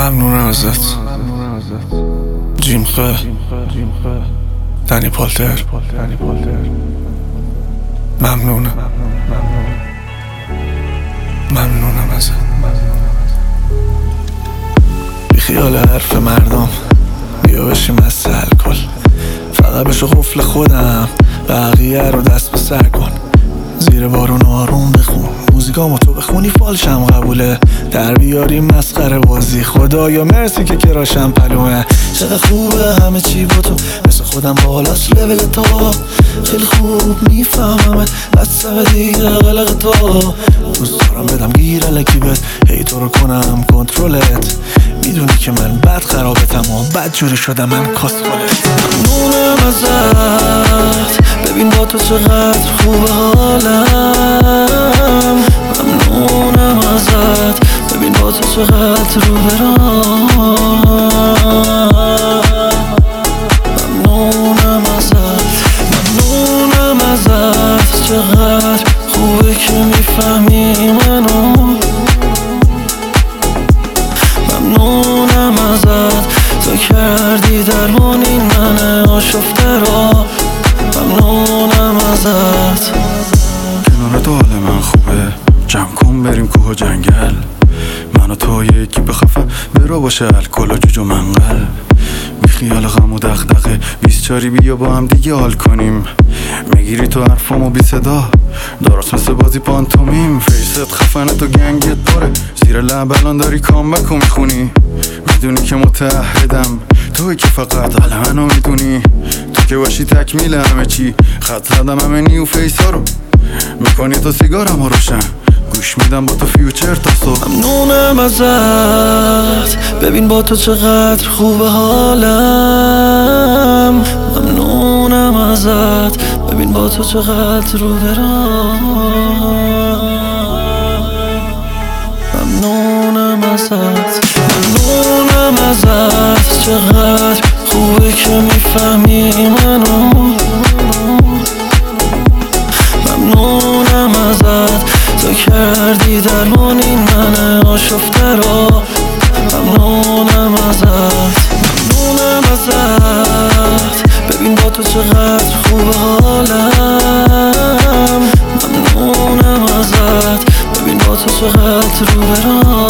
ممنونم ازت جیمخه دنی پالتر. ممنونم ازت. بی خیال حرف مردم، بیا بشیم از الکل، فقط بشو قفل خودم، بقیه رو دست به سر کن. زیر بارون آروم بخون، موزیکامو تو بخونی فالشم قبوله. در بیاریم مسخره بازی، خدایا مرسی که کراشم پلومه. چقدر خوبه همه چی با تو، مثل خودم بالاست لول تو. خیلی خوب میفهممت، بسته دیگه قلق تو. دوست دارم بدم گیر الکی بهت، هی تو رو کنم کنترلت. میدونی که من بد خرابتم و بد جوری شدم من کاسخالت. ممنونم ازت، ببین با تو چقدر خوبه حالم. ممنونم ازت، ببین با تو چقدر رو برام. ممنونم ازت، چقدر خوبه که میفهمی منو. ممنونم ازت، تو کردی درمان این من آشفته را. ممنونم ازت. کنار تو حال من خوبه، جمع کن بریم کوه و جنگل. من و تو یکی بخفه برو باشه الکل و جوج و منقل. بی خیال غم و دغدغه 24 بیا با هم دیگه حال کنیم. میگیری تو حرفامو بی صدا، درست مثل بازی پانتومیم. فیست خفنه تو گنگت پاره، زیر لب الان داری کامبک و میخونی. میدونی که متعهدم، توی که فقط حال منو میدونی. تو که باشی تکمیل همه چی، خط زدم همه نیو فیسا رو. میکنی تو سیگارم رو روشن، گوش میدم با تو فیوچر تا صبح. ممنونم ازت، ببین با تو چقدر خوبه حالم. ممنونم ازت، ببین با تو چقدر رو برام. ممنونم ازت، چقدر خوبه که میفهمی منو. ممنونم ازت، تو کردی درمان این من آشفته را. ممنونم ازت، ببین با تو چقدر خوبه حالم. ممنونم ازت، ببین با تو چقدر رو برام.